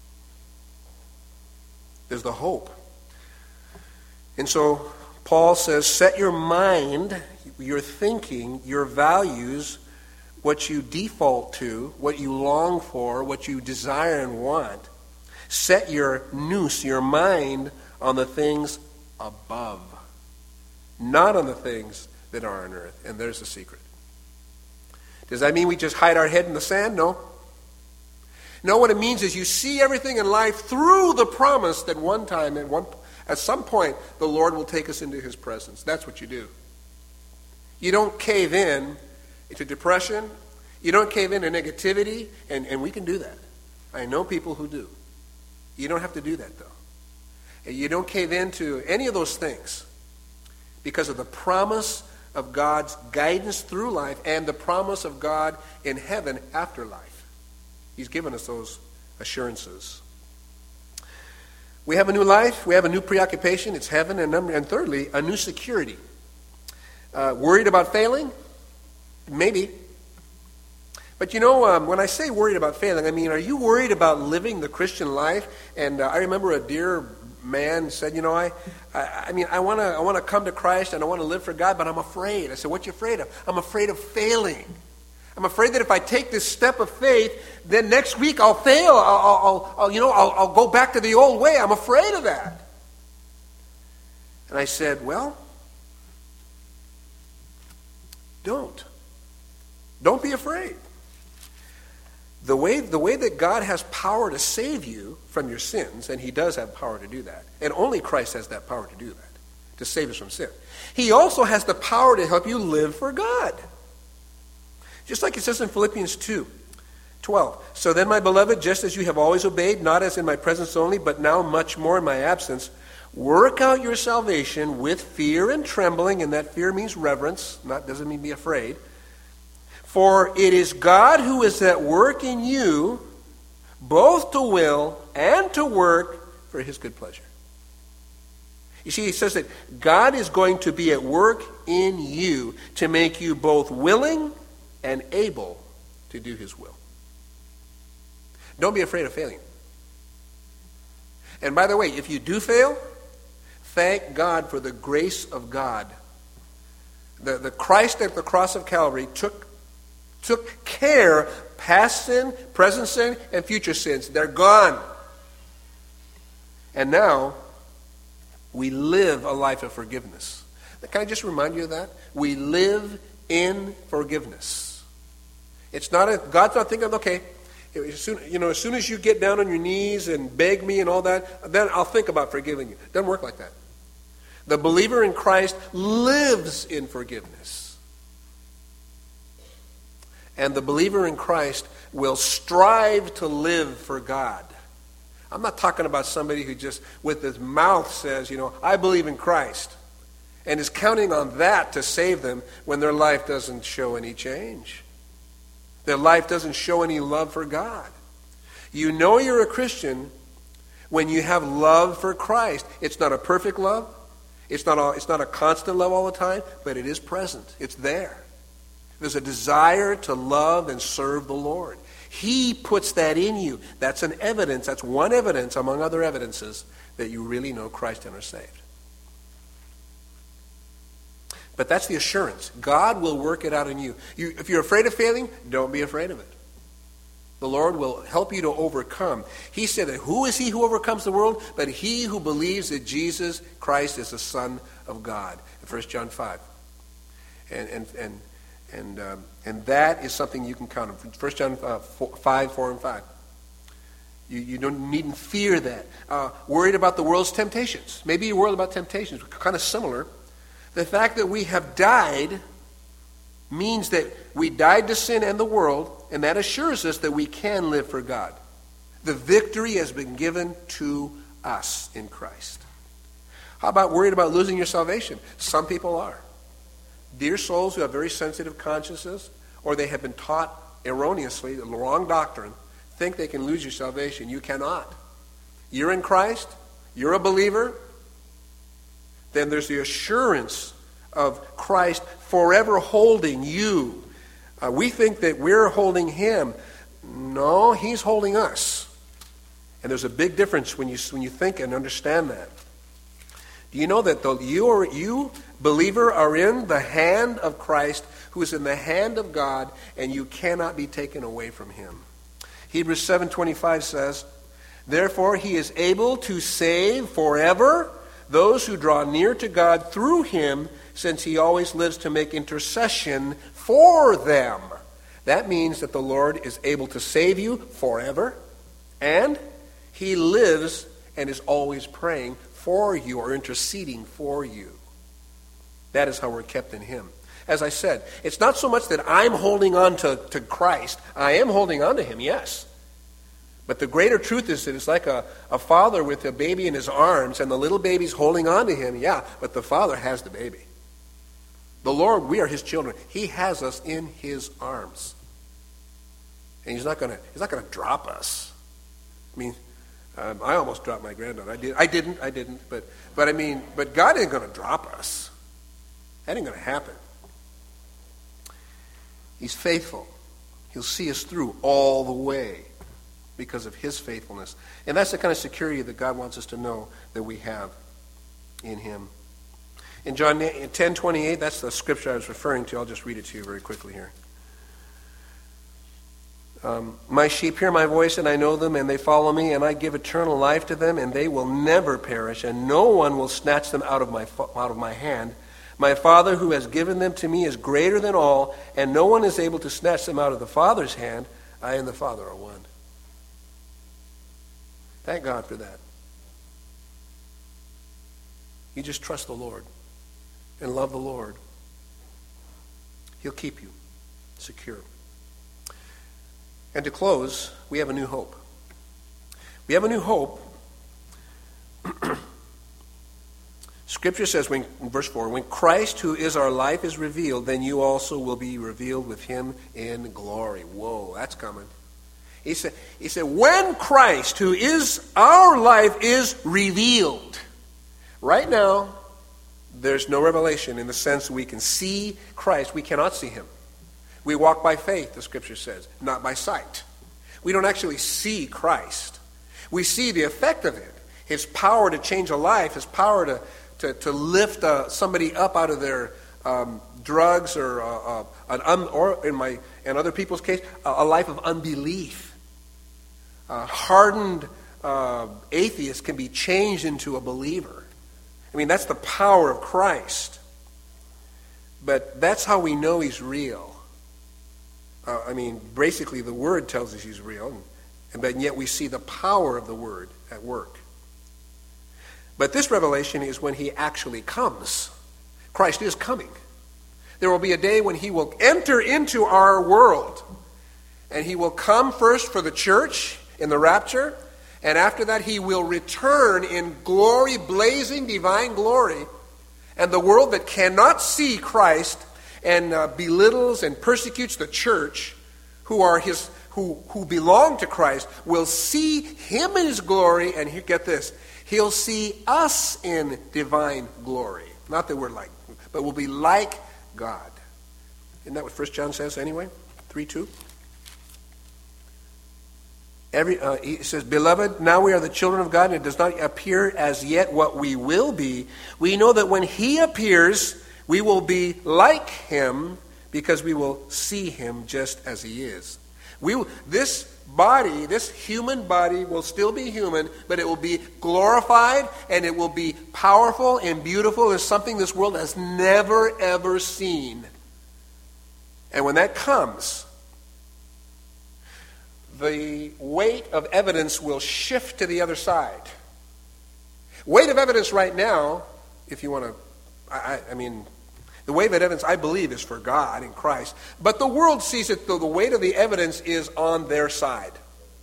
There's the hope. And so Paul says, set your mind, your thinking, your values, what you default to, what you long for, what you desire and want. Set your nous, your mind, on the things above, not on the things that are on earth. And there's the secret. Does that mean we just hide our head in the sand? No. No, what it means is you see everything in life through the promise that one time, at one At some point, the Lord will take us into His presence. That's what you do. You don't cave in to depression. You don't cave in to negativity. And, and we can do that. I know people who do. You don't have to do that, though. You don't cave into any of those things because of the promise of God's guidance through life and the promise of God in heaven after life. He's given us those assurances. We have a new life. We have a new preoccupation. It's heaven. And, number, and thirdly, a new security. Uh, worried about failing? Maybe. But you know, um, when I say worried about failing, I mean, are you worried about living the Christian life? And uh, I remember a dear man said, you know, I, I, I mean, I want to I want to come to Christ and I want to live for God, but I'm afraid. I said, what you afraid of? I'm afraid of failing. I'm afraid that if I take this step of faith, then next week I'll fail. I'll, I'll, I'll you know, I'll, I'll go back to the old way. I'm afraid of that. And I said, well, don't. Don't be afraid. The way, the way that God has power to save you from your sins, and He does have power to do that, and only Christ has that power to do that, to save us from sin. He also has the power to help you live for God. Just like it says in Philippians two twelve. So then, my beloved, just as you have always obeyed, not as in my presence only, but now much more in my absence, work out your salvation with fear and trembling, and that fear means reverence, not doesn't mean be afraid. For it is God who is at work in you, both to will and to work for His good pleasure. You see, he says that God is going to be at work in you to make you both willing and able to do His will. Don't be afraid of failing. And by the way, if you do fail, thank God for the grace of God. The, the Christ at the cross of Calvary took, took care, past sin, present sin, and future sins. They're gone. And now, we live a life of forgiveness. Can I just remind you of that? We live in forgiveness. It's not a, God's not thinking, okay, as soon, you know, as soon as you get down on your knees and beg me and all that, then I'll think about forgiving you. It doesn't work like that. The believer in Christ lives in forgiveness. And the believer in Christ will strive to live for God. I'm not talking about somebody who just with his mouth says, you know, I believe in Christ, and is counting on that to save them when their life doesn't show any change. Their life doesn't show any love for God. You know you're a Christian when you have love for Christ. It's not a perfect love. It's not a, it's not a constant love all the time, but it is present. It's there. There's a desire to love and serve the Lord. He puts that in you. That's an evidence. That's one evidence among other evidences that you really know Christ and are saved. But that's the assurance. God will work it out in you. you. If you're afraid of failing, don't be afraid of it. The Lord will help you to overcome. He said that who is he who overcomes the world? But he who believes that Jesus Christ is the Son of God. In First John five. And and and and um, and that is something you can count on. First John uh, four, five, four, and five. You you don't needn't fear that. Uh, worried about the world's temptations. Maybe you're worried about temptations. Kind of similar. The fact that we have died means that we died to sin and the world, and that assures us that we can live for God. The victory has been given to us in Christ. How about worried about losing your salvation? Some people are. Dear souls who have very sensitive consciences, or they have been taught erroneously, the wrong doctrine, think they can lose your salvation. You cannot. You're in Christ. You're a believer. Then there's the assurance of Christ forever holding you. Uh, we think that we're holding him. No, he's holding us. And there's a big difference when you when you think and understand that. Do you know that the, you, are, you, believer, are in the hand of Christ, who is in the hand of God, and you cannot be taken away from him? Hebrews seven twenty-five says, therefore he is able to save forever those who draw near to God through him, since he always lives to make intercession for them. That means that the Lord is able to save you forever, and he lives and is always praying for you or interceding for you. That is how we're kept in him. As I said, it's not so much that I'm holding on to, to Christ. I am holding on to him, yes. But the greater truth is that it's like a, a father with a baby in his arms, and the little baby's holding on to him, yeah, but the father has the baby. The Lord, we are his children. He has us in his arms. And he's not going to he's not going to drop us. I mean, um, I almost dropped my granddaughter. I did I didn't, I didn't, but but I mean, but God ain't going to drop us. That ain't going to happen. He's faithful. He'll see us through all the way because of his faithfulness. And that's the kind of security that God wants us to know that we have in him. In John ten twenty-eight, that's the scripture I was referring to. I'll just read it to you very quickly here. Um, my sheep hear my voice, and I know them, and they follow me, and I give eternal life to them, and they will never perish, and no one will snatch them out of my out of my hand. My Father who has given them to me is greater than all, and no one is able to snatch them out of the Father's hand. I and the Father are one. Thank God for that. You just trust the Lord and love the Lord. He'll keep you secure. And to close, we have a new hope. We have a new hope. Scripture says, when, in verse four, when Christ, who is our life, is revealed, then you also will be revealed with him in glory. Whoa, that's coming. He said, he said, when Christ, who is our life, is revealed. Right now, there's no revelation in the sense we can see Christ. We cannot see him. We walk by faith, the Scripture says, not by sight. We don't actually see Christ. We see the effect of it. His power to change a life, his power to, to, to lift uh, somebody up out of their um, drugs or, uh, uh, an un, or in my in other people's case, a, a life of unbelief. Uh, hardened uh, atheists can be changed into a believer. I mean, that's the power of Christ. But that's how we know he's real. Uh, I mean, basically the Word tells us he's real, and, and but yet we see the power of the Word at work. But this revelation is when he actually comes. Christ is coming. There will be a day when he will enter into our world, and he will come first for the church in the rapture, and after that he will return in glory, blazing divine glory, and the world that cannot see Christ and uh, belittles and persecutes the church, who are his, who who belong to Christ, will see him in his glory, and he, get this, he'll see us in divine glory. Not that we're like, but we'll be like God. Isn't that what First John says anyway? three two. Every uh, he says, "Beloved, now we are the children of God, and it does not appear as yet what we will be. We know that when he appears, we will be like him, because we will see him just as he is." We will, this body, this human body will still be human, but it will be glorified, and it will be powerful and beautiful as something this world has never, ever seen. And when that comes, the weight of evidence will shift to the other side. Weight of evidence right now, if you want to, I, I mean, the weight of evidence, I believe, is for God in Christ. But the world sees it, though the weight of the evidence is on their side.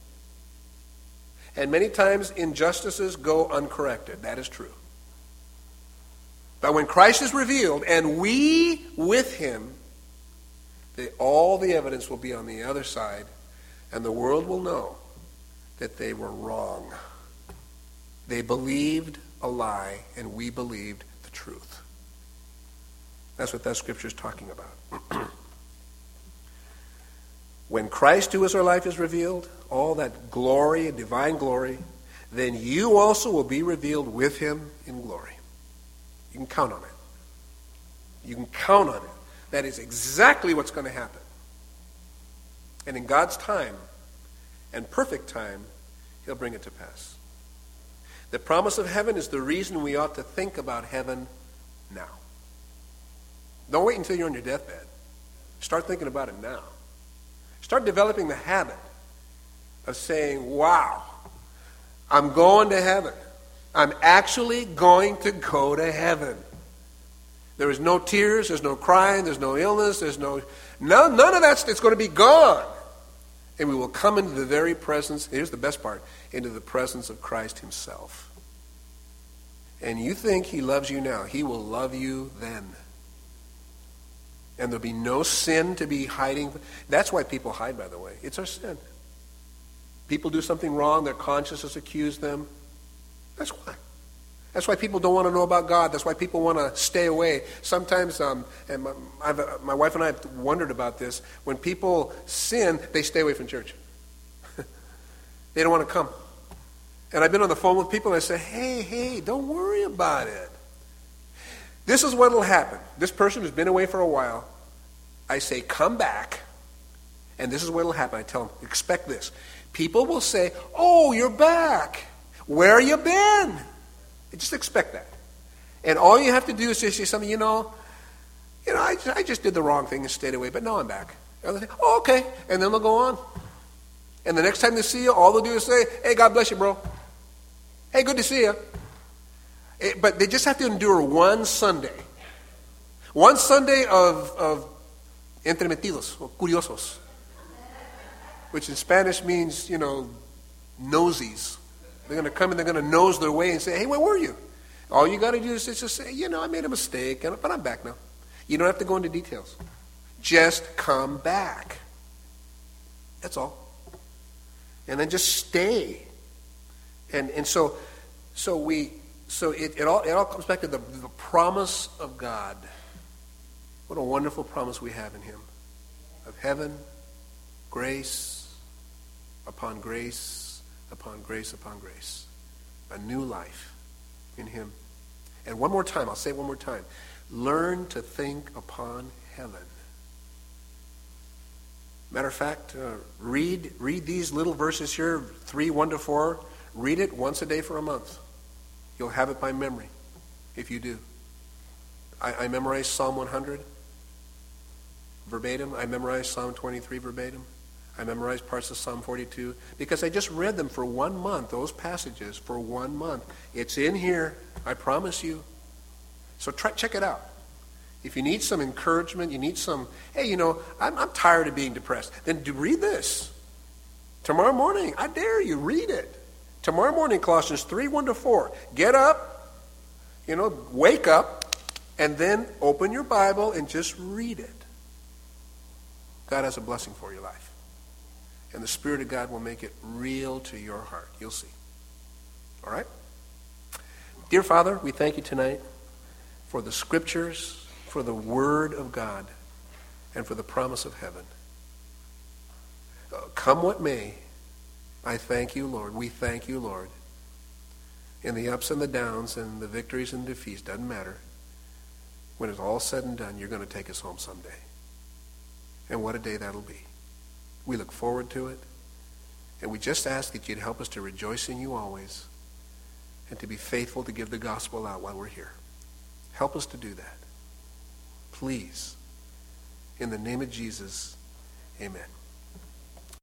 And many times injustices go uncorrected. That is true. But when Christ is revealed, and we with him, the, all the evidence will be on the other side, and the world will know that they were wrong. They believed a lie, and we believed the truth. That's what that scripture is talking about. When Christ, who is our life, is revealed, all that glory and divine glory, then you also will be revealed with him in glory. You can count on it. You can count on it. That is exactly what's going to happen. And in God's time, and perfect time, he'll bring it to pass. The promise of heaven is the reason we ought to think about heaven now. Don't wait until you're on your deathbed. Start thinking about it now. Start developing the habit of saying, wow, I'm going to heaven. I'm actually going to go to heaven. There is no tears, there's no crying, there's no illness, there's no, no none of that. It's going to be gone. And we will come into the very presence, here's the best part, into the presence of Christ himself. And you think he loves you now. He will love you then. And there'll be no sin to be hiding. That's why people hide, by the way. It's our sin. People do something wrong, their consciences accuse them. That's why. That's why people don't want to know about God. That's why people want to stay away. Sometimes, um, and my, I've, my wife and I have wondered about this, when people sin, they stay away from church. They don't want to come. And I've been on the phone with people and I say, hey, hey, don't worry about it. This is what will happen. This person who's been away for a while, I say, come back, and this is what will happen. I tell them, expect this. People will say, oh, you're back. Where you been? Just expect that. And all you have to do is just say something, you know, you know, I just, I just did the wrong thing and stayed away, but now I'm back. And they'll say, oh, okay. And then they'll go on. And the next time they see you, all they'll do is say, hey, God bless you, bro. Hey, good to see you. It, but they just have to endure one Sunday. One Sunday of, of entremetidos, or curiosos, which in Spanish means, you know, nosies. They're going to come and they're going to nose their way and say, hey, where were you? All you got to do is just say, you know, I made a mistake, but I'm back now. You don't have to go into details. Just come back. That's all. And then just stay. And and so so we so it, it all it all comes back to the, the promise of God. What a wonderful promise we have in him. Of heaven, grace upon grace upon grace upon grace. A new life in him. And one more time, I'll say it one more time. Learn to think upon heaven. Matter of fact, uh, read read these little verses here, three, one to four. Read it once a day for a month. You'll have it by memory if you do. I, I memorized Psalm one hundred. verbatim. I memorized Psalm twenty-three verbatim. I memorized parts of Psalm forty-two because I just read them for one month, those passages for one month. It's in here, I promise you. So try, check it out. If you need some encouragement, you need some, hey, you know, I'm, I'm tired of being depressed, then do read this. Tomorrow morning, I dare you, read it. Tomorrow morning, Colossians three, one to four. Get up, you know, wake up, and then open your Bible and just read it. God has a blessing for your life. And the Spirit of God will make it real to your heart. You'll see. All right? Dear Father, we thank you tonight for the Scriptures, for the Word of God, and for the promise of heaven. Uh, come what may, I thank you, Lord. We thank you, Lord. In the ups and the downs and the victories and defeats, doesn't matter. When it's all said and done, you're going to take us home someday. And what a day that'll be. We look forward to it. And we just ask that you'd help us to rejoice in you always and to be faithful to give the gospel out while we're here. Help us to do that. Please. In the name of Jesus, amen.